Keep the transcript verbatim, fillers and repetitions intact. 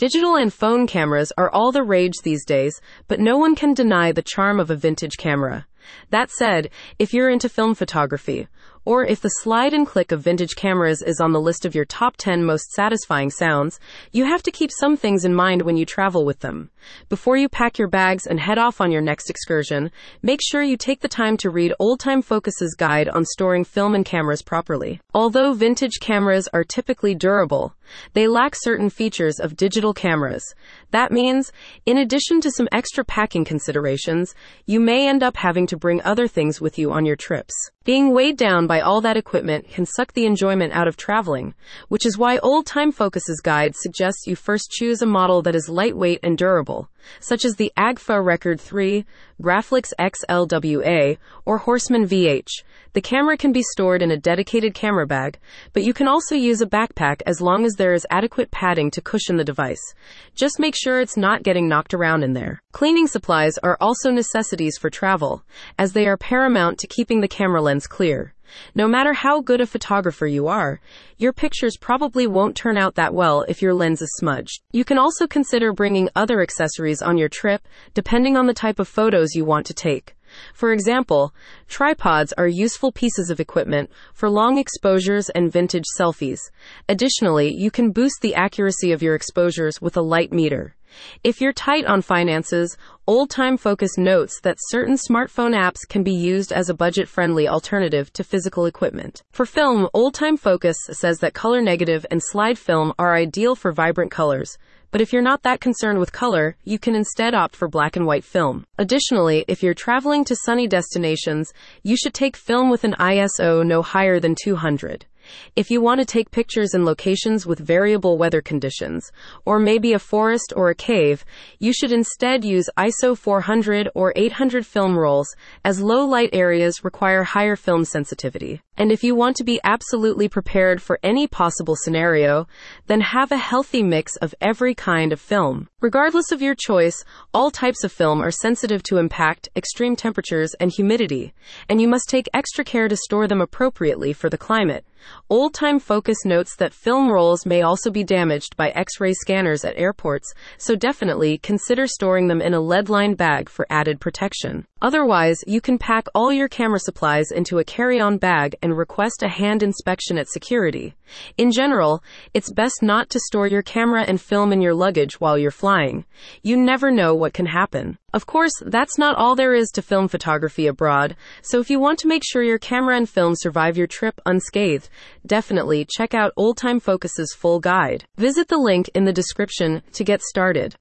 Digital and phone cameras are all the rage these days, but no one can deny the charm of a vintage camera. That said, if you're into film photography, or if the slide and click of vintage cameras is on the list of your top ten most satisfying sounds, you have to keep some things in mind when you travel with them. Before you pack your bags and head off on your next excursion, make sure you take the time to read Old Time Focus's guide on storing film and cameras properly. Although vintage cameras are typically durable, they lack certain features of digital cameras. That means, in addition to some extra packing considerations, you may end up having to bring other things with you on your trips. Being weighed down by all that equipment can suck the enjoyment out of traveling, which is why Old Time Focus's guide suggests you first choose a model that is lightweight and durable, such as the Agfa Record three, Graflex X L W A, or Horseman V H. The camera can be stored in a dedicated camera bag, but you can also use a backpack as long as there is adequate padding to cushion the device. Just make sure it's not getting knocked around in there. Cleaning supplies are also necessities for travel, as they are paramount to keeping the camera lens clear. No matter how good a photographer you are, your pictures probably won't turn out that well if your lens is smudged. You can also consider bringing other accessories on your trip, depending on the type of photos you want to take. For example, tripods are useful pieces of equipment for long exposures and vintage selfies. Additionally, you can boost the accuracy of your exposures with a light meter. If you're tight on finances, Old Time Focus notes that certain smartphone apps can be used as a budget-friendly alternative to physical equipment. For film, Old Time Focus says that color negative and slide film are ideal for vibrant colors. But if you're not that concerned with color, you can instead opt for black and white film. Additionally, if you're traveling to sunny destinations, you should take film with an I S O no higher than two hundred. If you want to take pictures in locations with variable weather conditions, or maybe a forest or a cave, you should instead use I S O four hundred or eight hundred film rolls, as low light areas require higher film sensitivity. And if you want to be absolutely prepared for any possible scenario, then have a healthy mix of every kind of film. Regardless of your choice, all types of film are sensitive to impact, extreme temperatures, and humidity, and you must take extra care to store them appropriately for the climate. Old Time Focus notes that film rolls may also be damaged by X-ray scanners at airports, so definitely consider storing them in a lead-lined bag for added protection. Otherwise, you can pack all your camera supplies into a carry-on bag and request a hand inspection at security. In general, it's best not to store your camera and film in your luggage while you're flying. You never know what can happen. Of course, that's not all there is to film photography abroad, so if you want to make sure your camera and film survive your trip unscathed, definitely check out Old Time Focus's full guide. Visit the link in the description to get started.